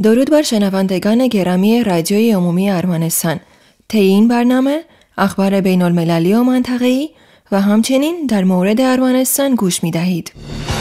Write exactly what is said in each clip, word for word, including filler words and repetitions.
درود بر شنوندگان گرامی رادیوی عمومی ارمنستان. طی این برنامه اخبار بین المللی و منطقه‌ای و همچنین در مورد ارمنستان گوش می دهید.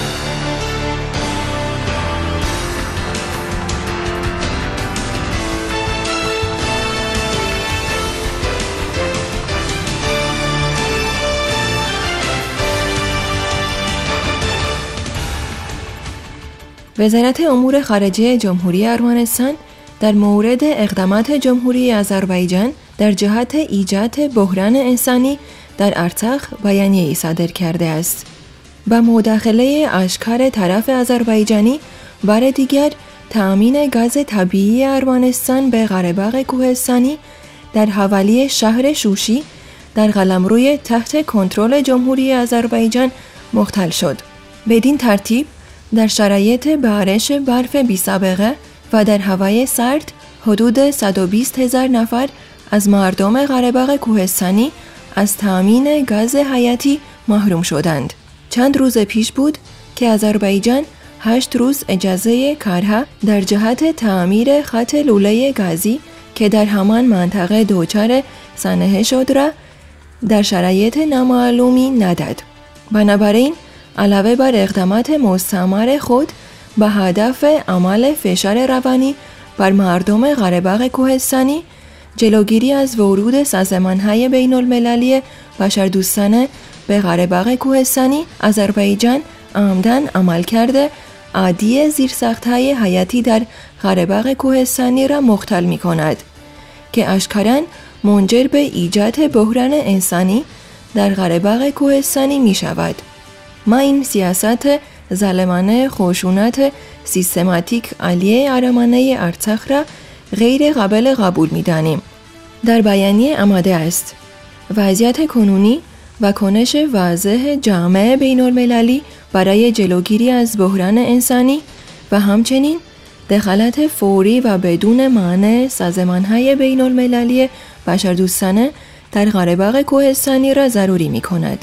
وزارت امور خارجه جمهوری ارمنستان در مورد اقدامات جمهوری آذربایجان در جهت ایجاد بحران انسانی در ارتخ بیانیه‌ای صادر کرده است. با مداخله آشکار طرف آذربایجانی بار دیگر تامین گاز طبیعی ارمنستان به قره‌باغ کوهستانی در حوالی شهر شوشی در قلمروی تحت کنترل جمهوری آذربایجان مختل شد. بدین ترتیب در شرایط بارش برف بی‌سابقه و در هوای سرد حدود صد و بیست هزار نفر از مردم قره‌باغ کوهستانی از تامین گاز حیاتی محروم شدند. چند روز پیش بود که آذربایجان هشت روز اجازه کارها در جهت تعمیر خط لوله گازی که در همان منطقه دچار سانحه شد را در شرایط نامعلومی نداد. بنابراین علاوه بر اقدامات مستمر خود به هدف اعمال فشار روانی بر مردم قره‌باغ کوهستانی، جلوگیری از ورود سازمان‌های بین المللی بشردوستانه به قره‌باغ کوهستانی، آذربایجان عمداً عملکرد عادی زیرساخت‌های حیاتی در قره‌باغ کوهستانی را مختل می‌کند که اشکاراً منجر به ایجاد بحران انسانی در قره‌باغ کوهستانی می‌شود. ما این سیاست ظالمانه خشونت سیستماتیک علیه ارمنی ارتخ را غیر قابل قبول می دانیم. در بیانیه آمده است وضعیت کنونی و کنش واضح جامعه بین المللی برای جلوگیری از بحران انسانی و همچنین دخالت فوری و بدون مانع سازمان‌های بین المللی بشردوستانه در قره‌باغ کوهستانی را ضروری می کند.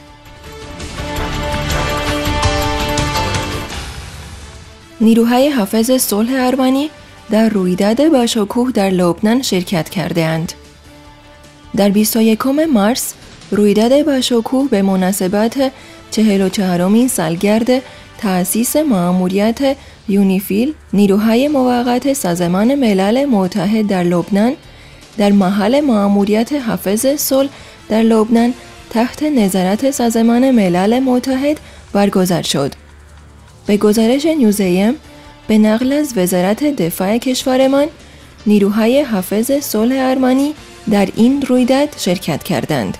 نیروهای حافظ صلح ارمنی در رویداد باشکوه در لبنان شرکت کرده‌اند. در بیست و یکم مارس رویداد باشکوه به مناسبت چهل و چهارمین سالگرد تأسیس مأموریت یونیفیل نیروهای موقت سازمان ملل متحد در لبنان در محل مأموریت حافظ صلح در لبنان تحت نظارت سازمان ملل متحد برگزار شد. به گزارش نیوزیم به نقل از وزارت دفاع کشورمان، نیروهای حافظ صلح ارمنی در این رویداد شرکت کردند.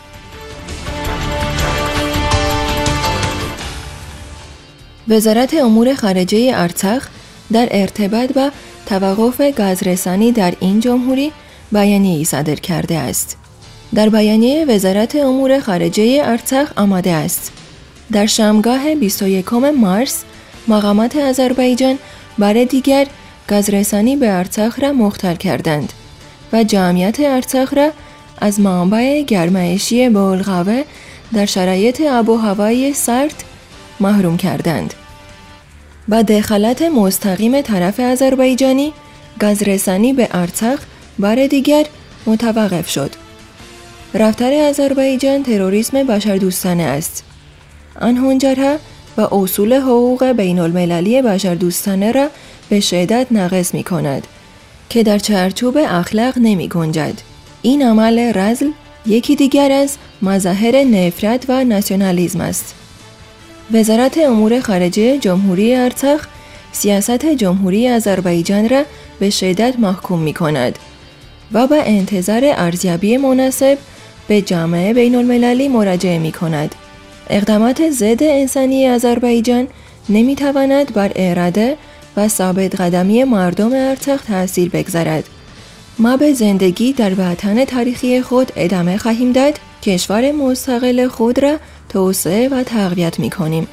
وزارت امور خارجه ارتخ در ارتباط با توقف گازرسانی در این جمهوری بیانیه‌ای صادر کرده است. در بیانیه وزارت امور خارجه ارتخ آمده است: در شامگاه بیست و یکم مارس مقامات آذربایجان بار دیگر گازرسانی به ارتخ را مختل کردند و جمعیت ارتخ را از منبع گرمایشی بلقاوه در شرایط آب و هوای سرد محروم کردند. با دخالت مستقیم طرف آذربایجانی، گازرسانی به ارتخ بار دیگر متوقف شد. رفتار آذربایجان تروریسم بشردوستانه است. آن هنجارها و اصول حقوق بین المللی بشردوستانه را به شدت ناقض می کند که در چارچوب اخلاق نمی گنجد. این عمل رذل یکی دیگر از مظاهر نفرت و ناسیونالیسم است. وزارت امور خارجه جمهوری ارتخ سیاست جمهوری آذربایجان را به شدت محکوم می کند و با انتظار ارزیابی مناسب به جامعه بین المللی مراجعه می کند. اقدامات ضد انسانی آذربایجان نمیتواند بر اراده و ثابت قدمی مردم ارتخ تأثیر بگذارد. ما به زندگی در وطن تاریخی خود ادامه خواهیم داد، کشور مستقل خود را توسعه و تقویت می کنیم.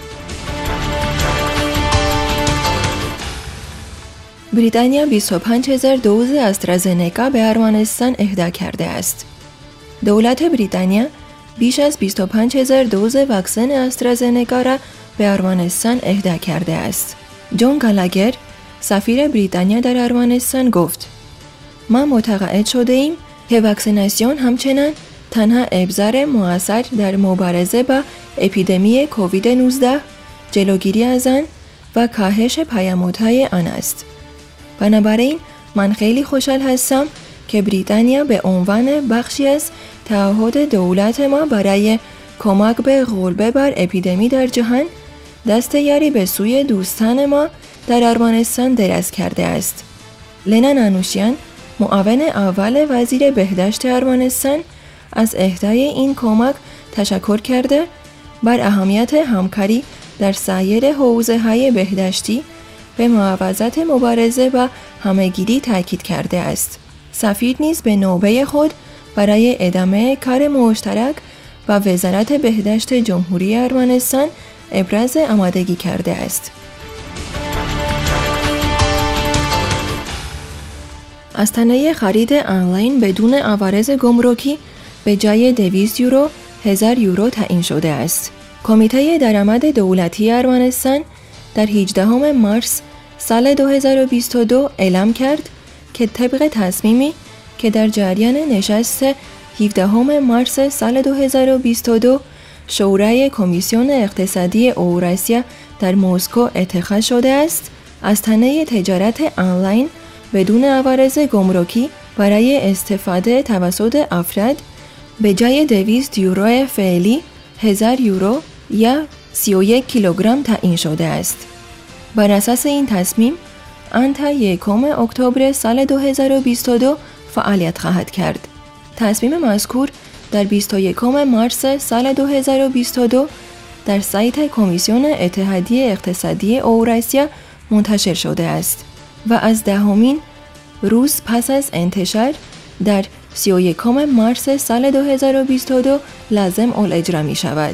بریتانیا بیست و پنج هزار دوز استرازنکا به ارمنستان اهدا کرده است. دولت بریتانیا بیش از بیست و پنج هزار دوز واکسن استرازنکا را به ارمنستان اهدا کرده است. جون گالاگر، سفیر بریتانیا در ارمنستان گفت: ما متقاعد شده ایم که واکسیناسیون همچنان تنها ابزار مؤثر در مبارزه با اپیدمی کووید نوزده، جلوگیری از آن و کاهش پیامدهای آن است. بنابراین من خیلی خوشحال هستم که بریتانیا به عنوان بخشی از تعهد دولت ما برای کمک به غلبه بر اپیدمی در جهان دست یاری به سوی دوستان ما در ارمنستان دراز کرده است. لینا نانوشیان، معاون اول وزیر بهداشت ارمنستان، از اهدای این کمک تشکر کرده بر اهمیت همکاری در سایر حوزه‌های بهداشتی به محافظت مبارزه با همه‌گیری تاکید کرده است. سفیر نیز به نوبه خود برای ادامه کار مشترک با وزارت بهداشت جمهوری ارمنستان ابراز آمادگی کرده است. آستانه خرید آنلاین بدون عوارض گمرکی به جای دویست یورو هزار یورو تعیین شده است. کمیته درآمد دولتی ارمنستان در هجدهم مارس سال دو هزار و بیست و دو اعلام کرد که طبق تصمیمی که در جریان نشست هفدهم مارس سال دو هزار و بیست و دو شورای کمیسیون اقتصادی اوراسیا در مسکو اتخاذ شده است، آستانه تجارت آنلاین بدون عوارض گمرکی برای استفاده توسط افراد به جای دویست یورو فعلی هزار یورو یا سی و یک کیلوگرم تعیین شده است. بر اساس این تصمیم آن تا یکم اکتبر سال دو هزار و بیست و دو فعالیت خواهد کرد. تصمیم مذکور در بیست و یکم مارس سال دو هزار و بیست و دو در سایت کمیسیون اتحادیه اقتصادی اوراسیا منتشر شده است و از دهمین روز پس از انتشار در سی و یکم مارس سال دو هزار و بیست و دو لازم الاجرا می شود.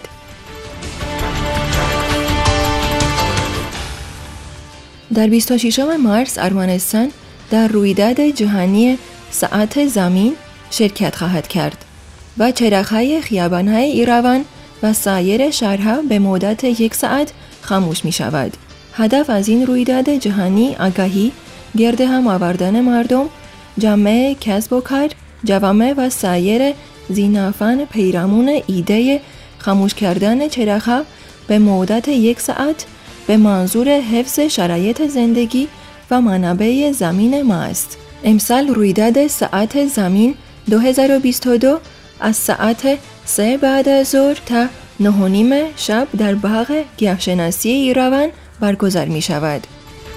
در بیست و ششم مارس ارمنستان در رویداد جهانی ساعت زمین شرکت خواهد کرد و چراغ‌های خیابان‌های ایروان و سایر شهرها به مدت یک ساعت خاموش می شود. هدف از این رویداد جهانی آگاهی، گرد هم آوردن مردم، جمع کسب و کار، جوامع و سایر ذی‌نفعان پیرامون ایده خاموش کردن چراغ‌ها به مدت یک ساعت به منظور حفظ شرایط زندگی و منابع زمین ما است. امسال رویداد ساعت زمین دو هزار و بیست و دو از ساعت سه بعد از ظهر تا نه و نیم شب در باغ گیاهشناسی ایروان برگزار می شود.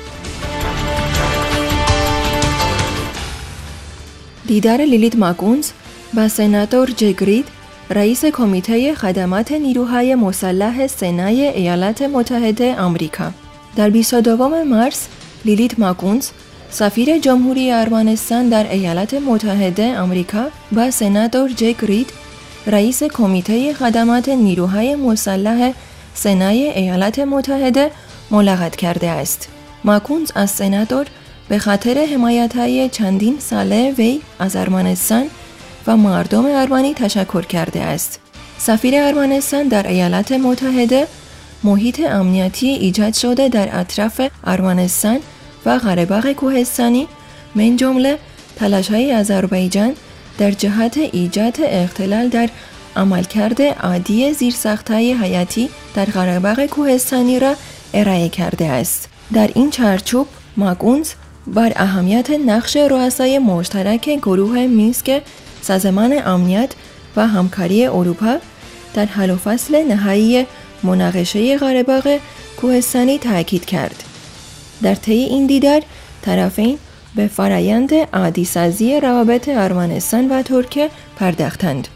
دیدار لیلیت ماکونز با سناتور جک رید، رئیس کمیته خدمات نیروهای مسلح سنای ایالات متحده آمریکا. در بیست و دوم مارس لیلیت ماکونز، سفیر جمهوری ارمنستان در ایالات متحده آمریکا، با سناتور جک رید، رئیس کمیته خدمات نیروهای مسلح سنای ایالات متحده ملاقات کرده است. ماکونز از سناتور به خاطر حمایت‌های چندین ساله وی از ارمنستان و مردم ارمنی تشکر کرده است. سفیر ارمنستان در ایالات متحده محیط امنیتی ایجاد شده در اطراف ارمنستان و قره‌باغ کوهستانی من جمله تلاش‌های آذربایجان در جهت ایجاد اختلال در عملکرد عادی زیرساخت‌های حیاتی در قره‌باغ کوهستانی را ارائه کرده است. در این چارچوب ماکونز بر اهمیت نقش رؤسای مشترک گروه مینسک سازمان امنیت و همکاری اروپا در حل و فصل نهایی مناقشه قره‌باغ کوهستانی تاکید کرد. در طی این دیدار طرفین به فرایند عادی‌سازی روابط ارمنستان و ترکیه پرداختند.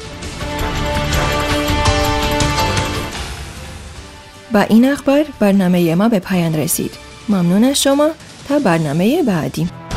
با این اخبار برنامه ما به پایان رسید. ممنون از شما. تا برنامه بعدی.